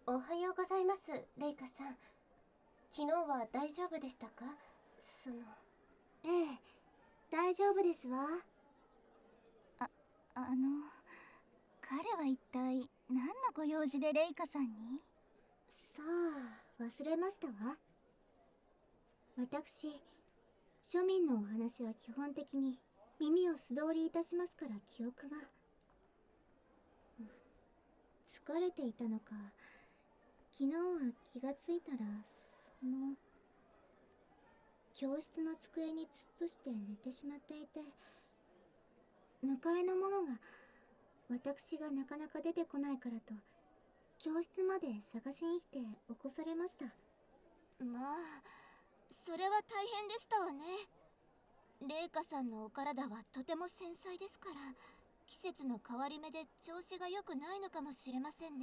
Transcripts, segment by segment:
おはようございます、レイカさん。昨日は大丈夫でしたか？ ええ、大丈夫ですわ。 あの、彼は一体何のご用事でレイカさんに？ さあ、忘れましたわ。私、庶民のお話は基本的に耳を素通りいたしますから記憶が。疲れていたのか、昨日は気がついたら、教室の机に突っ伏して寝てしまっていて、迎えの者が私がなかなか出てこないからと教室まで探しに来て起こされました。 まあ、それは大変でしたわね。レイカさんのお体はとても繊細ですから、季節の変わり目で調子が良くないのかもしれませんね。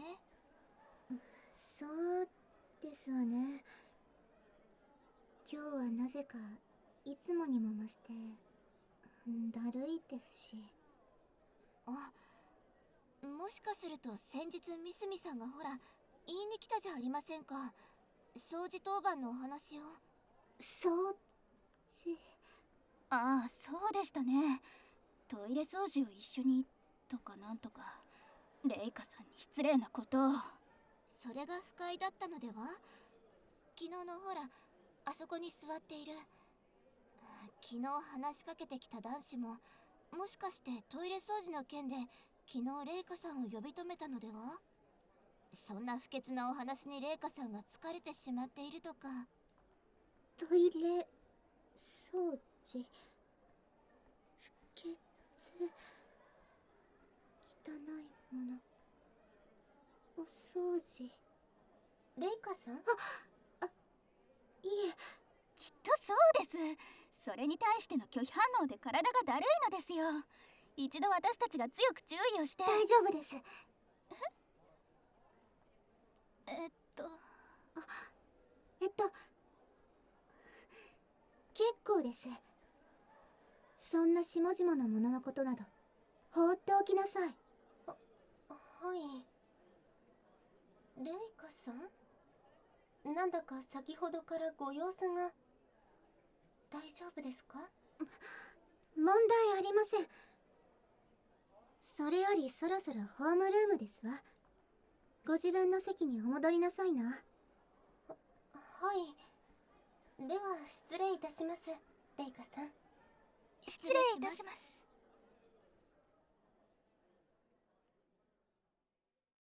そうですわね。今日はなぜかいつもにも増してだるいですし。 あ、もしかすると先日ミスミさんがほら言いに来たじゃありませんか。掃除当番のお話を。 掃除。 ああ、そうでしたね。トイレ掃除を一緒にとかなんとか。レイカさんに失礼なことを。それが不快だったのでは？昨日のほら、あそこに座っている、昨日話しかけてきた男子も、もしかしてトイレ掃除の件で昨日レイカさんを呼び止めたのでは？そんな不潔なお話にレイカさんが疲れてしまっているとか。 トイレ掃除、不潔、汚いもの、お掃除。 レイカさん？ いえ、 きっとそうです。それに対しての拒否反応で体がだるいのですよ。一度私たちが強く注意をして。 大丈夫です。 えっと結構です。そんな下々のもののことなど放っておきなさい。 はい。レイカさん？なんだか先ほどからご様子が。大丈夫ですか？ 問題ありません。それよりそろそろホームルームですわ。ご自分の席にお戻りなさいな。 はい。では失礼いたします、レイカさん。 失礼いたします。